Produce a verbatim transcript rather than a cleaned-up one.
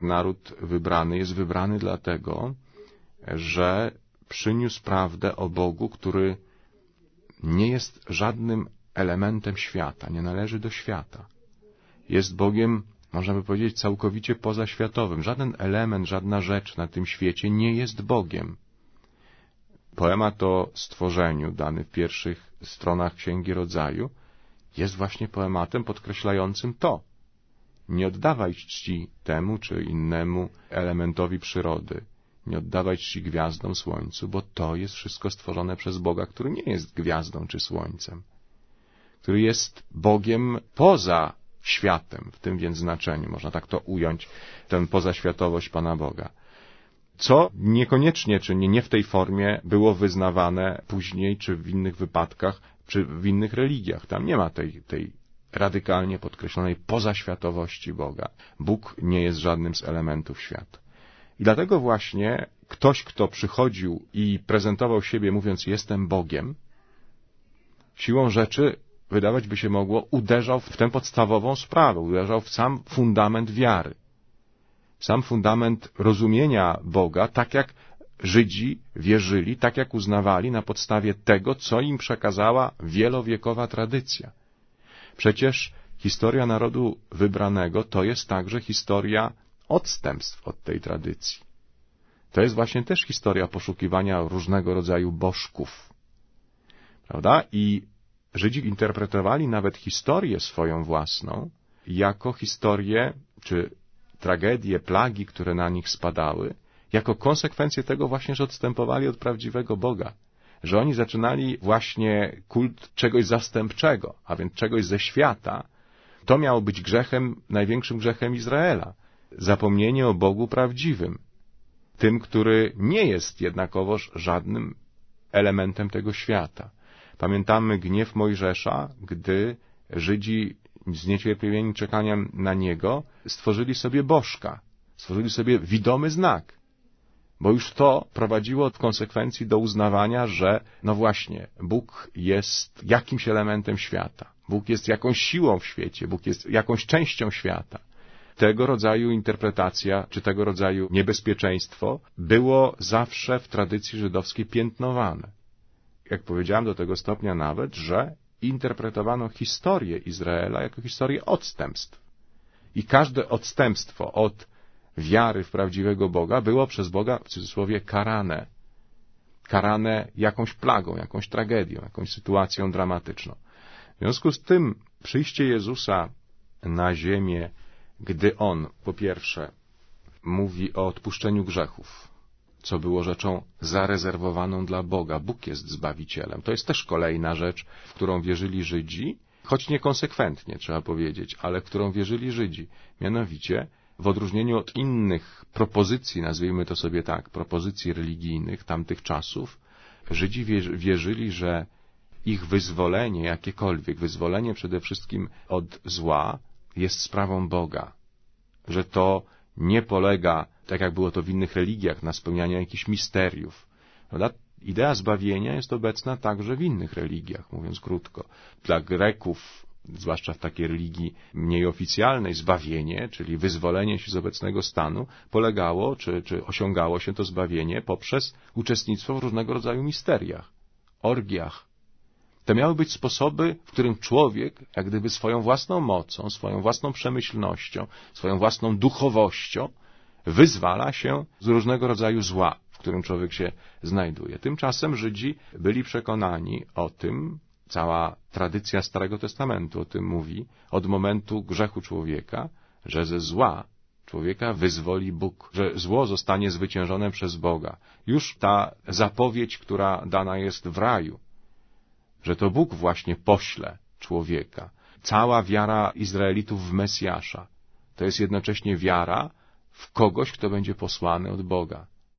naród wybrany jest wybrany dlatego, że przyniósł prawdę o Bogu, który nie jest żadnym elementem świata, nie należy do świata. Jest Bogiem, można by powiedzieć, całkowicie pozaświatowym. Żaden element, żadna rzecz na tym świecie nie jest Bogiem. Poemat o stworzeniu, dany w pierwszych stronach Księgi Rodzaju, jest właśnie poematem podkreślającym to. Nie oddawaj czci temu czy innemu elementowi przyrody. Nie oddawaj czci gwiazdom, słońcu, bo to jest wszystko stworzone przez Boga, który nie jest gwiazdą czy słońcem, który jest Bogiem poza światem, w tym więc znaczeniu, można tak to ująć, tę pozaświatowość Pana Boga. Co niekoniecznie, czy nie, nie w tej formie było wyznawane później, czy w innych wypadkach, czy w innych religiach. Tam nie ma tej, tej radykalnie podkreślonej pozaświatowości Boga. Bóg nie jest żadnym z elementów świata. I dlatego właśnie ktoś, kto przychodził i prezentował siebie mówiąc jestem Bogiem, siłą rzeczy, wydawać by się mogło, uderzał w tę podstawową sprawę, uderzał w sam fundament wiary. Sam fundament rozumienia Boga, tak jak Żydzi wierzyli, tak jak uznawali na podstawie tego, co im przekazała wielowiekowa tradycja. Przecież historia narodu wybranego to jest także historia odstępstw od tej tradycji. To jest właśnie też historia poszukiwania różnego rodzaju bożków. Prawda? I Żydzi interpretowali nawet historię swoją własną jako historię, czy tragedie, plagi, które na nich spadały, jako konsekwencję tego właśnie, że odstępowali od prawdziwego Boga. Że oni zaczynali właśnie kult czegoś zastępczego, a więc czegoś ze świata. To miało być grzechem, największym grzechem Izraela. Zapomnienie o Bogu prawdziwym. Tym, który nie jest jednakowoż żadnym elementem tego świata. Pamiętamy gniew Mojżesza, gdy Żydzi zniecierpliwieni czekaniem na niego stworzyli sobie bożka, stworzyli sobie widomy znak. Bo już to prowadziło w konsekwencji do uznawania, że no właśnie, Bóg jest jakimś elementem świata. Bóg jest jakąś siłą w świecie, Bóg jest jakąś częścią świata. Tego rodzaju interpretacja, czy tego rodzaju niebezpieczeństwo było zawsze w tradycji żydowskiej piętnowane. Jak powiedziałem, do tego stopnia nawet, że interpretowano historię Izraela jako historię odstępstw. I każde odstępstwo od wiary w prawdziwego Boga było przez Boga, w cudzysłowie, karane. Karane jakąś plagą, jakąś tragedią, jakąś sytuacją dramatyczną. W związku z tym przyjście Jezusa na ziemię, gdy On, po pierwsze, mówi o odpuszczeniu grzechów, co było rzeczą zarezerwowaną dla Boga. Bóg jest Zbawicielem. To jest też kolejna rzecz, w którą wierzyli Żydzi, choć niekonsekwentnie, trzeba powiedzieć, ale w którą wierzyli Żydzi. Mianowicie, w odróżnieniu od innych propozycji, nazwijmy to sobie tak, propozycji religijnych tamtych czasów, Żydzi wierzyli, że ich wyzwolenie, jakiekolwiek, wyzwolenie przede wszystkim od zła, jest sprawą Boga. Że to nie polega, tak jak było to w innych religiach, na spełnianiu jakichś misteriów. Prawda? Idea zbawienia jest obecna także w innych religiach, mówiąc krótko. Dla Greków, zwłaszcza w takiej religii mniej oficjalnej, zbawienie, czyli wyzwolenie się z obecnego stanu, polegało, czy, czy osiągało się to zbawienie poprzez uczestnictwo w różnego rodzaju misteriach, orgiach. To miały być sposoby, w którym człowiek, jak gdyby swoją własną mocą, swoją własną przemyślnością, swoją własną duchowością wyzwala się z różnego rodzaju zła, w którym człowiek się znajduje. Tymczasem Żydzi byli przekonani o tym, cała tradycja Starego Testamentu o tym mówi, od momentu grzechu człowieka, że ze zła człowieka wyzwoli Bóg, że zło zostanie zwyciężone przez Boga. Już ta zapowiedź, która dana jest w raju, że to Bóg właśnie pośle człowieka. Cała wiara Izraelitów w Mesjasza to jest jednocześnie wiara w kogoś, kto będzie posłany od Boga.